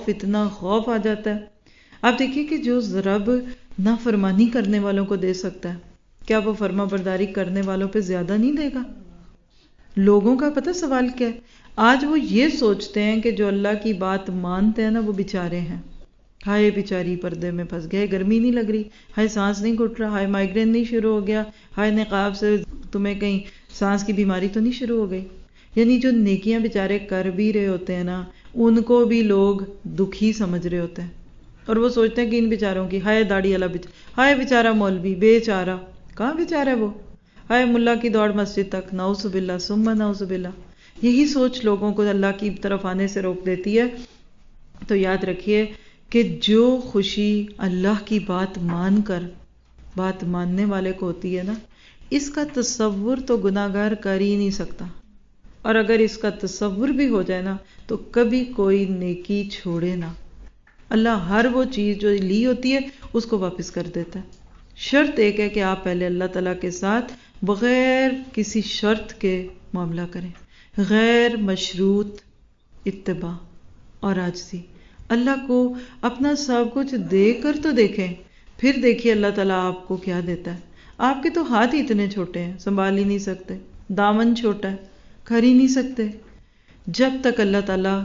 خوف آ جاتا ہے۔ آپ دیکھیے کہ جو رب نافرمانی کرنے والوں کو دے سکتا ہے، کیا وہ فرما برداری کرنے والوں پہ زیادہ نہیں دے گا؟ لوگوں کا پتہ سوال کیا ہے، آج وہ یہ سوچتے ہیں کہ جو اللہ کی بات مانتے ہیں نا وہ بیچارے ہیں، ہائے بیچاری پردے میں پھنس گئے، گرمی نہیں لگ رہی، ہائے سانس نہیں گھٹ رہا، ہائے مائیگرین نہیں شروع ہو گیا، ہائے نقاب سے تمہیں کہیں سانس کی بیماری تو نہیں شروع ہو گئی۔ یعنی جو نیکیاں بیچارے کر بھی رہے ہوتے ہیں نا، ان کو بھی لوگ دکھی سمجھ رہے ہوتے ہیں، اور وہ سوچتے ہیں کہ ان بیچاروں کی، ہائے داڑھی والا ہائے بیچارہ مولوی بیچارہ، کہاں بیچارہ ہے وہ، ہائے ملا کی دوڑ مسجد تک، نعوذ باللہ ثم نعوذ باللہ۔ یہی سوچ لوگوں کو اللہ کی طرف آنے سے روک دیتی ہے۔ تو یاد رکھیے کہ جو خوشی اللہ کی بات مان کر، بات ماننے والے کو ہوتی ہے نا، اس کا تصور تو گناہگار کر ہی نہیں سکتا، اور اگر اس کا تصور بھی ہو جائے نا تو کبھی کوئی نیکی چھوڑے نہ، اللہ ہر وہ چیز جو لی ہوتی ہے اس کو واپس کر دیتا ہے۔ شرط ایک ہے کہ آپ پہلے اللہ تعالیٰ کے ساتھ بغیر کسی شرط کے معاملہ کریں، غیر مشروط اتباع اور عاجزی، اللہ کو اپنا سب کچھ دے کر تو دیکھیں، پھر دیکھیے اللہ تعالیٰ آپ کو کیا دیتا ہے۔ آپ کے تو ہاتھ ہی اتنے چھوٹے ہیں، سنبھال ہی نہیں سکتے، دامن چھوٹا ہے، کر ہی نہیں سکتے، جب تک اللہ تعالیٰ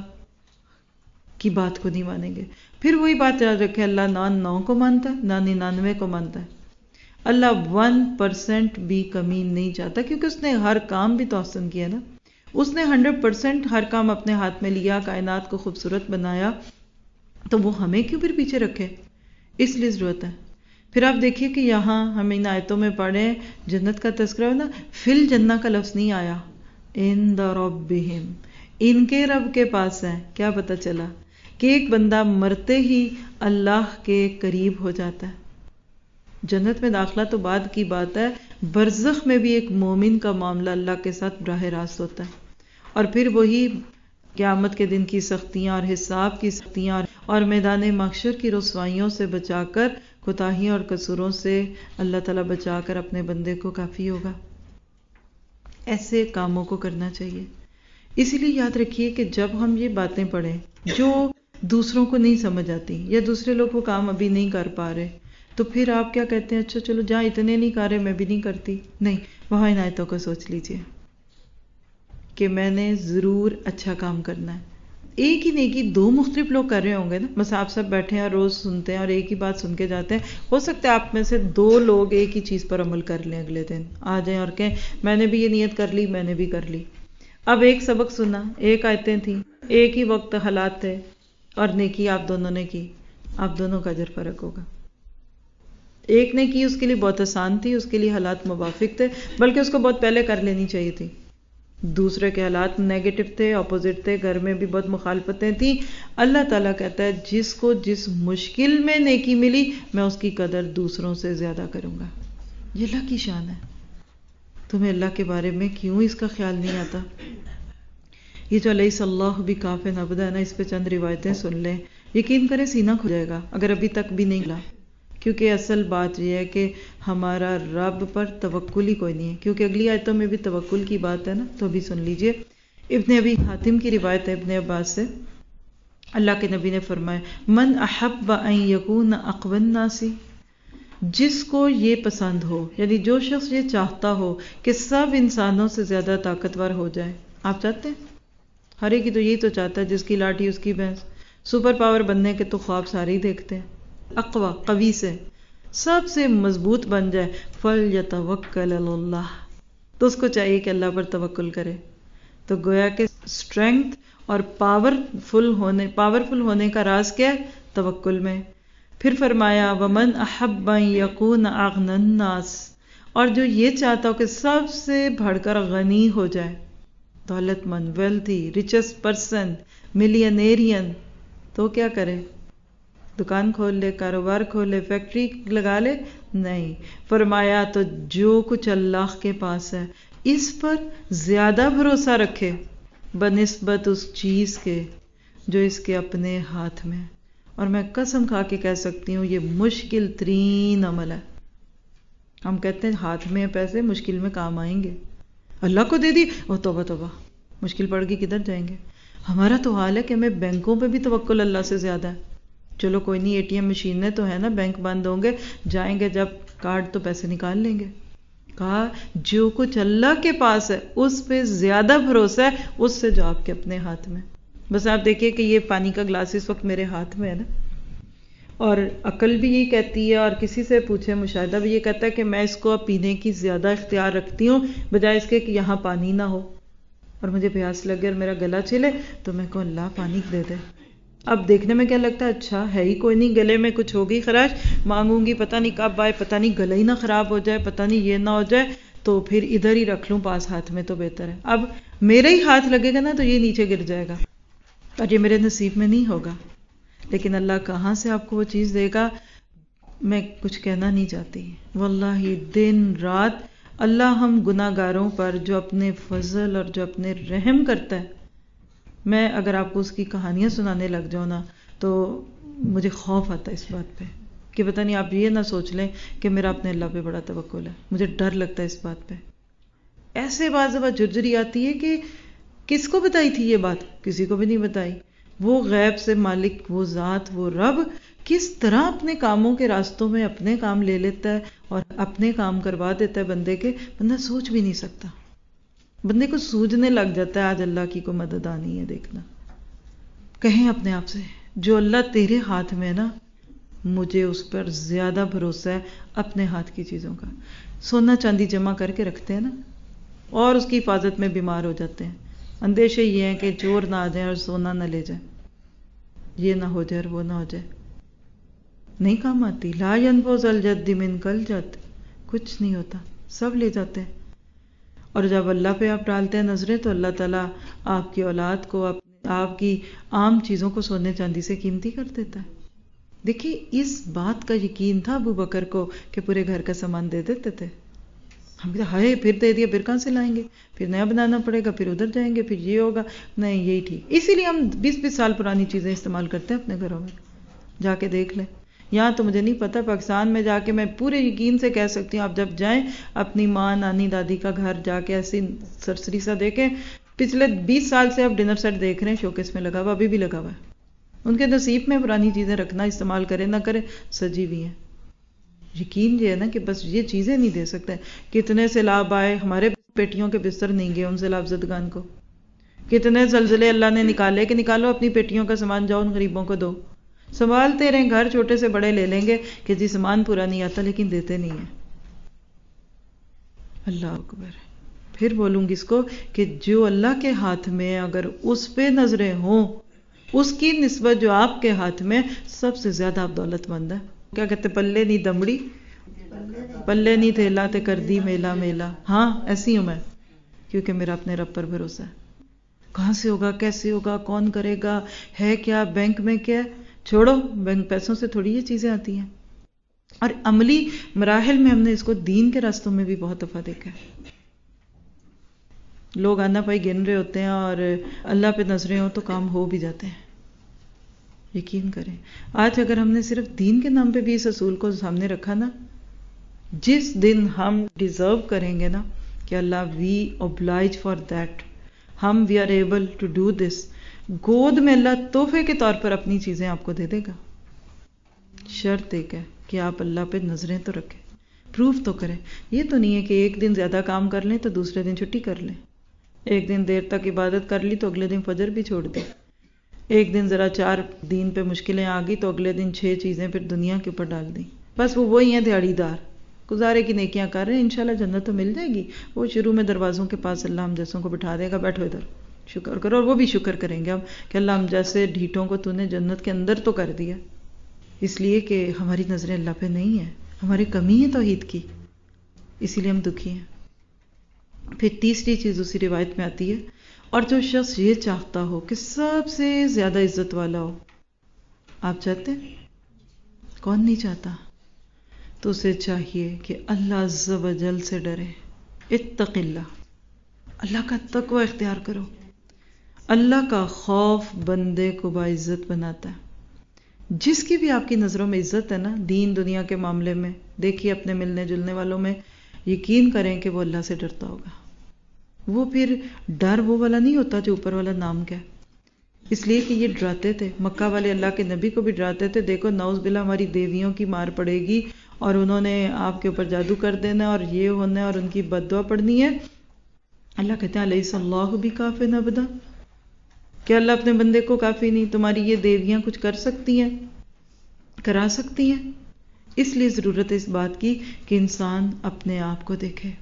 کی بات کو نہیں مانیں گے۔ پھر وہی بات یاد رکھیں، اللہ نہ 9 کو مانتا ہے نہ 99 کو مانتا ہے، اللہ 1% بھی کمی نہیں چاہتا، کیونکہ اس نے ہر کام بھی تو آسان کیا نا، اس نے 100% ہر کام اپنے ہاتھ میں لیا، کائنات کو خوبصورت بنایا، تو وہ ہمیں کیوں پھر پیچھے رکھے؟ اس لیے ضرورت ہے۔ پھر آپ دیکھیے کہ یہاں ہم ان آیتوں میں پڑھیں جنت کا تذکرہ ہو نا، فل جنہ کا لفظ نہیں آیا، عند ربہم، ان کے رب کے پاس ہے۔ کیا پتہ چلا کہ ایک بندہ مرتے ہی اللہ کے قریب ہو جاتا ہے۔ جنت میں داخلہ تو بعد کی بات ہے، برزخ میں بھی ایک مومن کا معاملہ اللہ کے ساتھ براہ راست ہوتا ہے، اور پھر وہی قیامت کے دن کی سختیاں اور حساب کی سختیاں اور میدان محشر کی رسوائیوں سے بچا کر، کوتاہیوں اور قصوروں سے اللہ تعالیٰ بچا کر اپنے بندے کو کافی ہوگا۔ ایسے کاموں کو کرنا چاہیے۔ اسی لیے یاد رکھیے کہ جب ہم یہ باتیں پڑھیں جو دوسروں کو نہیں سمجھ آتی یا دوسرے لوگ وہ کام ابھی نہیں کر پا رہے، تو پھر آپ کیا کہتے ہیں؟ اچھا چلو جہاں اتنے نہیں کر رہے میں بھی نہیں کرتی۔ نہیں، وہاں ان آیتوں کو سوچ لیجئے کہ میں نے ضرور اچھا کام کرنا ہے۔ ایک ہی نیکی دو مختلف لوگ کر رہے ہوں گے نا، بس آپ سب بیٹھے ہیں اور روز سنتے ہیں اور ایک ہی بات سن کے جاتے ہیں، ہو سکتا ہے آپ میں سے دو لوگ ایک ہی چیز پر عمل کر لیں، اگلے دن آ جائیں اور کہیں میں نے بھی یہ نیت کر لی، میں نے بھی کر لی۔ اب ایک سبق سنا، ایک آیتیں تھیں، ایک ہی وقت حالات تھے اور نیکی آپ دونوں نے کی، آپ دونوں کا اجر فرق ہوگا۔ ایک نے کی، اس کے لیے بہت آسان تھی، اس کے لیے حالات موافق تھے، بلکہ اس کو بہت پہلے کر لینی چاہیے تھی۔ دوسرے کے حالات نیگیٹو تھے، اپوزٹ تھے، گھر میں بھی بہت مخالفتیں تھیں۔ اللہ تعالیٰ کہتا ہے جس کو جس مشکل میں نیکی ملی میں اس کی قدر دوسروں سے زیادہ کروں گا۔ یہ اللہ کی شان ہے۔ تمہیں اللہ کے بارے میں کیوں اس کا خیال نہیں آتا؟ یہ جو الیس اللہ بکاف عبدہ ہے نا، اس پہ چند روایتیں سن لیں، یقین کریں سینہ کھل جائے گا اگر ابھی تک بھی نہیں ملا۔ کیونکہ اصل بات یہ ہے کہ ہمارا رب پر توکل ہی کوئی نہیں ہے، کیونکہ اگلی آیتوں میں بھی توکل کی بات ہے نا، تو ابھی سن لیجئے۔ ابن ابی حاتم کی روایت ہے ابن عباس سے، اللہ کے نبی نے فرمایا من احب ان یکون اقوی الناس، جس کو یہ پسند ہو، یعنی جو شخص یہ چاہتا ہو کہ سب انسانوں سے زیادہ طاقتور ہو جائے۔ آپ چاہتے ہیں؟ ہر ایک کی تو یہی تو چاہتا ہے، جس کی لاٹھی اس کی بھینس۔ سپر پاور بننے کے تو خواب سارے ہی دیکھتے ہیں۔ اقوی، قوی سے، سب سے مضبوط بن جائے، فَلْيَتَوَكَّلْ عَلَى اللَّهِ، تو اس کو چاہیے کہ اللہ پر توکل کرے۔ تو گویا کہ اسٹرینگتھ اور پاورفل ہونے کا راز کیا ہے؟ توکل میں۔ پھر فرمایا وَمَنْ أَحَبَّ أَنْ يَكُونَ أَغْنَى النَّاسِ، اور جو یہ چاہتا ہو کہ سب سے بڑھ کر غنی ہو جائے، دولت مند، ویلتھی، ریچسٹ پرسن، ملینیرین، تو کیا کرے؟ دکان کھول لے، کاروبار کھول لے، فیکٹری لگا لے؟ نہیں، فرمایا تو جو کچھ اللہ کے پاس ہے اس پر زیادہ بھروسہ رکھے بنسبت اس چیز کے جو اس کے اپنے ہاتھ میں۔ اور میں قسم کھا کے کہہ سکتی ہوں یہ مشکل ترین عمل ہے۔ ہم کہتے ہیں ہاتھ میں پیسے مشکل میں کام آئیں گے، اللہ کو دے دی، او توبہ توبہ، مشکل پڑ گئی کدھر جائیں گے؟ ہمارا تو حال ہے کہ ہمیں بینکوں پہ بھی توکل اللہ سے زیادہ ہے۔ چلو کوئی نہیں، اے ٹی ایم مشینیں تو ہے نا، بینک بند ہوں گے، جائیں گے جب کارڈ تو پیسے نکال لیں گے۔ کہا جو کچھ اللہ کے پاس ہے اس پہ زیادہ بھروسہ ہے اس سے جو آپ کے اپنے ہاتھ میں۔ بس آپ دیکھیے کہ یہ پانی کا گلاس اس وقت میرے ہاتھ میں ہے نا، اور عقل بھی یہی کہتی ہے اور کسی سے پوچھے مشاہدہ بھی یہ کہتا ہے کہ میں اس کو پینے کی زیادہ اختیار رکھتی ہوں بجائے اس کے کہ یہاں پانی نہ ہو، اور مجھے پیاس لگے اور میرا گلا چھلے تو میں کہوں اللہ پانی دے دے۔ اب دیکھنے میں کیا لگتا ہے اچھا ہے ہی کوئی نہیں، گلے میں کچھ ہوگی خراش، مانگوں گی پتہ نہیں کب آئے، پتہ نہیں گلا ہی نہ خراب ہو جائے، پتہ نہیں یہ نہ ہو جائے، تو پھر ادھر ہی رکھ لوں پاس ہاتھ میں تو بہتر ہے۔ اب میرے ہی ہاتھ لگے گا نا تو یہ نیچے گر جائے گا اور یہ میرے نصیب میں نہیں ہوگا، لیکن اللہ کہاں سے آپ کو وہ چیز دے گا میں کچھ کہنا نہیں چاہتی۔ واللہ دن رات اللہ ہم گناہ گاروں پر جو اپنے فضل اور جو اپنے رحم کرتا ہے، میں اگر آپ کو اس کی کہانیاں سنانے لگ جاؤں نا تو مجھے خوف آتا ہے اس بات پہ کہ پتہ نہیں آپ یہ نہ سوچ لیں کہ میرا اپنے اللہ پہ بڑا توکل ہے۔ مجھے ڈر لگتا ہے اس بات پہ۔ ایسے بعض دفعہ جھرجھری آتی ہے کہ کس کو بتائی تھی یہ بات؟ کسی کو بھی نہیں بتائی۔ وہ غیب سے مالک، وہ ذات، وہ رب کس طرح اپنے کاموں کے راستوں میں اپنے کام لے لیتا ہے اور اپنے کام کروا دیتا ہے بندے کے، بندہ سوچ بھی نہیں سکتا۔ بندے کو سوجنے لگ جاتا ہے آج اللہ کی کوئی مدد آنی ہے دیکھنا۔ کہیں اپنے آپ سے جو اللہ تیرے ہاتھ میں ہے نا، مجھے اس پر زیادہ بھروسہ ہے اپنے ہاتھ کی چیزوں کا۔ سونا چاندی جمع کر کے رکھتے ہیں نا اور اس کی حفاظت میں بیمار ہو جاتے ہیں، اندیشے یہ ہیں کہ چور نہ آ جائیں اور سونا نہ لے جائیں، یہ نہ ہو جائے اور وہ نہ ہو جائے، نہیں کام آتی۔ لا ينفع ذا الجد منک الجد، کچھ نہیں ہوتا، سب لے جاتے ہیں۔ اور جب اللہ پہ آپ ڈالتے ہیں نظریں تو اللہ تعالیٰ آپ کی اولاد کو، آپ کی عام چیزوں کو سونے چاندی سے قیمتی کر دیتا ہے۔ دیکھیے اس بات کا یقین تھا ابو بکر کو کہ پورے گھر کا سامان دے دیتے تھے، ہم کہتے ہیں ہائے پھر دے دیا، پھر کہاں سے لائیں گے، پھر نیا بنانا پڑے گا، پھر ادھر جائیں گے، پھر یہ ہوگا، نہیں یہی ٹھیک. اسی لیے ہم 20-20 سال پرانی چیزیں استعمال کرتے ہیں اپنے گھروں میں. جا کے دیکھ لیں. یہاں تو مجھے نہیں پتا، پاکستان میں جا کے میں پورے یقین سے کہہ سکتی ہوں، آپ جب جائیں اپنی ماں نانی دادی کا گھر جا کے ایسی سرسری سا دیکھیں، پچھلے 20 سال سے آپ ڈنر سیٹ دیکھ رہے ہیں شوکیس میں لگا ہوا، ابھی بھی لگا ہوا ہے. ان کے نصیب میں پرانی چیزیں رکھنا، استعمال کرے نہ کرے، سجی ہوئی ہیں. یقین یہ ہے نا کہ بس یہ چیزیں نہیں دے سکتے. کتنے سیلاب آئے، ہمارے پیٹیوں کے بستر نہیں گئے ان سیلاب زدگان کو. کتنے زلزلے اللہ نے نکالے کہ نکالو اپنی پیٹیوں کا سامان، جاؤ ان غریبوں کو دو. سنبھالتے رہیں، گھر چھوٹے سے بڑے لے لیں گے کہ جی سامان پورا نہیں آتا، لیکن دیتے نہیں ہیں. اللہ اکبر. پھر بولوں گی اس کو کہ جو اللہ کے ہاتھ میں اگر اس پہ نظریں ہوں، اس کی نسبت جو آپ کے ہاتھ میں، سب سے زیادہ آپ دولت مند ہے. کیا کہتے پلے نہیں دمڑی، پلے نہیں تھیلا تے کر دی میلا میلا. ہاں ایسی ہوں میں، کیونکہ میرا اپنے رب پر بھروسہ ہے. کہاں سے ہوگا، کیسے ہوگا، کون کرے گا، ہے کیا، بینک میں کیا ہے، چھوڑو. بینک پیسوں سے تھوڑی یہ چیزیں آتی ہیں. اور عملی مراحل میں ہم نے اس کو دین کے راستوں میں بھی بہت دفعہ دیکھا ہے. لوگ آنا پائی گن رہے ہوتے ہیں اور اللہ پہ نظریں ہوں تو کام ہو بھی جاتے ہیں. یقین کریں، آج اگر ہم نے صرف دین کے نام پہ بھی اس اصول کو سامنے رکھا نا، جس دن ہم ڈیزرو کریں گے نا کہ اللہ وی oblige فار دیٹ، ہم we are able to do this, گود میں اللہ تحفے کے طور پر اپنی چیزیں آپ کو دے دے گا. شرط ایک ہے کہ آپ اللہ پہ نظریں تو رکھیں، پروف تو کریں. یہ تو نہیں ہے کہ ایک دن زیادہ کام کر لیں تو دوسرے دن چھٹی کر لیں، ایک دن دیر تک عبادت کر لی تو اگلے دن فجر بھی چھوڑ دیں، ایک دن ذرا 4 دین پہ مشکلیں آ گئی تو اگلے دن 6 چیزیں پھر دنیا کے اوپر ڈال دیں. بس وہ وہی ہیں دیہڑی دار، گزارے کی نیکیاں کر رہے ہیں، انشاءاللہ جنت تو مل جائے گی. وہ شروع میں دروازوں کے پاس اللہ ہم جیسوں کو بٹھا دے گا، بیٹھو ادھر شکر کرو، اور وہ بھی شکر کریں گے ہم کہ اللہ ہم جیسے ڈھیٹوں کو تو نے جنت کے اندر تو کر دیا. اس لیے کہ ہماری نظریں اللہ پہ نہیں ہیں، ہماری کمی ہے توحید کی، اسی لیے ہم دکھی ہیں. پھر تیسری چیز اسی روایت میں آتی ہے، اور جو شخص یہ چاہتا ہو کہ سب سے زیادہ عزت والا ہو. آپ چاہتے ہیں؟ کون نہیں چاہتا؟ تو اسے چاہیے کہ اللہ عز و جل سے ڈرے. اتق اللہ، اللہ کا تقوی اختیار کرو. اللہ کا خوف بندے کو باعزت بناتا ہے. جس کی بھی آپ کی نظروں میں عزت ہے نا، دین دنیا کے معاملے میں دیکھیے، اپنے ملنے جلنے والوں میں، یقین کریں کہ وہ اللہ سے ڈرتا ہوگا. وہ پھر ڈر وہ والا نہیں ہوتا جو اوپر والا نام کا ہے. اس لیے کہ یہ ڈراتے تھے، مکہ والے اللہ کے نبی کو بھی ڈراتے تھے، دیکھو نعوذ باللہ ہماری دیویوں کی مار پڑے گی اور انہوں نے آپ کے اوپر جادو کر دینا اور یہ ہونا اور ان کی بد دعا پڑنی ہے. اللہ کہتے ہیں الیس اللہ بکاف عبدا، کہ اللہ اپنے بندے کو کافی نہیں، تمہاری یہ دیویاں کچھ کر سکتی ہیں، کرا سکتی ہیں. اس لیے ضرورت ہے اس بات کی کہ انسان اپنے آپ کو دیکھے.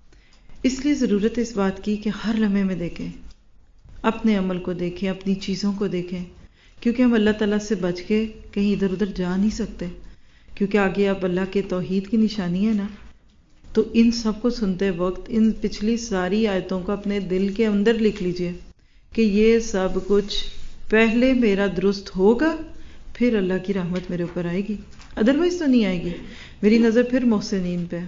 اس لیے ضرورت ہے اس بات کی کہ ہر لمحے میں دیکھیں، اپنے عمل کو دیکھیں، اپنی چیزوں کو دیکھیں، کیونکہ ہم اللہ تعالیٰ سے بچ کے کہیں ادھر ادھر جا نہیں سکتے. کیونکہ آگے اب اللہ کے توحید کی نشانی ہے نا. تو ان سب کو سنتے وقت ان پچھلی ساری آیتوں کو اپنے دل کے اندر لکھ لیجئے کہ یہ سب کچھ پہلے میرا درست ہوگا، پھر اللہ کی رحمت میرے اوپر آئے گی، ادروائز تو نہیں آئے گی. میری نظر پھر محسنین پہ ہے،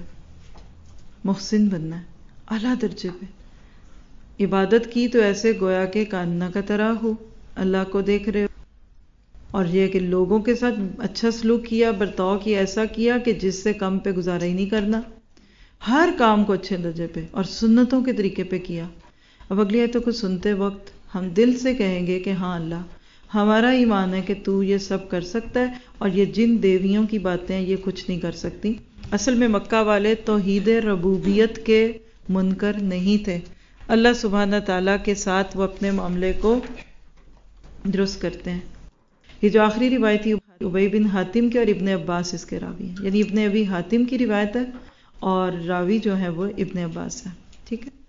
محسن بننا ہے اعلیٰ درجے پہ. عبادت کی تو ایسے گویا کہ کاننا کا طرح ہو، اللہ کو دیکھ رہے ہو، اور یہ کہ لوگوں کے ساتھ اچھا سلوک کیا، برتاؤ کیا، ایسا کیا کہ جس سے کم پہ گزارا ہی نہیں کرنا، ہر کام کو اچھے درجے پہ اور سنتوں کے طریقے پہ کیا. اب اگلی آیتوں کو سنتے وقت ہم دل سے کہیں گے کہ ہاں اللہ، ہمارا ایمان ہے کہ تو یہ سب کر سکتا ہے، اور یہ جن دیویوں کی باتیں یہ کچھ نہیں کر سکتی. اصل میں مکہ والے توحید ربوبیت کے منکر نہیں تھے. اللہ سبحانہ تعالیٰ کے ساتھ وہ اپنے معاملے کو درست کرتے ہیں. یہ جو آخری روایت تھی ابی بن حاتم کے اور ابن عباس اس کے راوی ہیں، یعنی ابن ابی حاتم کی روایت ہے اور راوی جو ہے وہ ابن عباس ہے. ٹھیک ہے.